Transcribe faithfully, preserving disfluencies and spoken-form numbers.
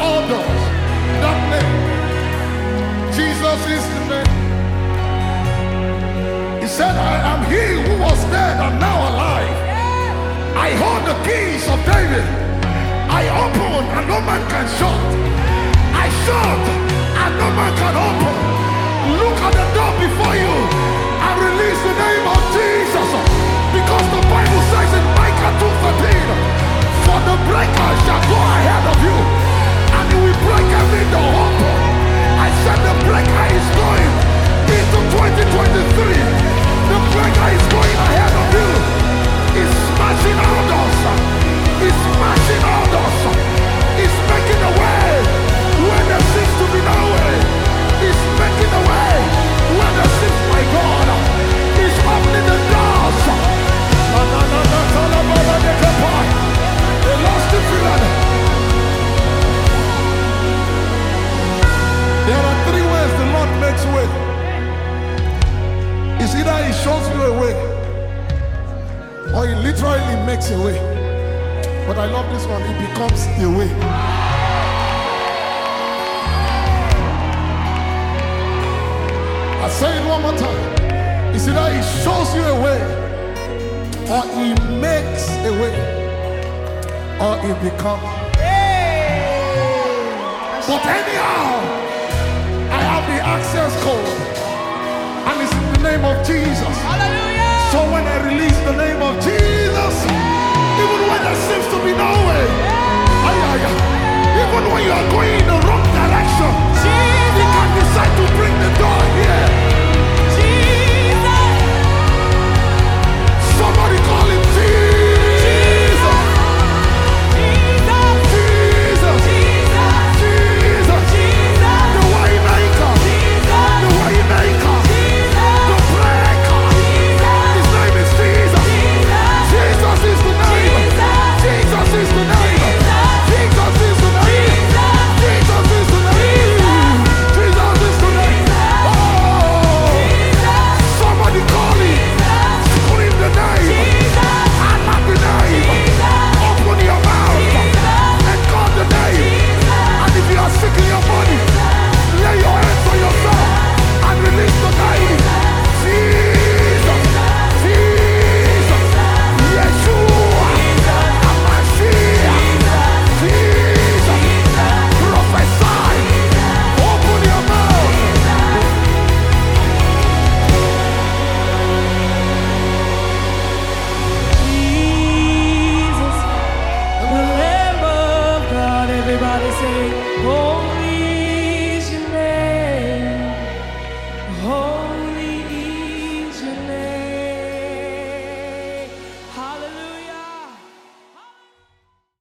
all doors. That name, Jesus is the name. He said, I am he who was dead and now alive. I hold the keys of David. I open and no man can shut. I shut and no man can open. Look at the door before you and release the name of Jesus. Because the Bible says in Micah two thirteen, for the breaker shall go ahead of you and he will break every door open. I said the breaker is going into twenty twenty-three. The breaker is going ahead of you. He's smashing all doors. He's smashing all doors. He's making a way where there seems to be no way. He's making a way where there seems, my God, he's opening the doors. No, no, no, no, tell them about the kappa. They lost the feeling. There are three ways the Lord makes way. It's either he shows you a way or he literally makes a way. But I love this one, it becomes the way. I say it one more time. It's either he shows you a way or he makes a way or it becomes. But anyhow, I have the access code and it's in the name of Jesus. Hallelujah. So when I release the name of Jesus, even when there seems to be no way, even when you are going in the wrong direction, he can decide to bring the door here.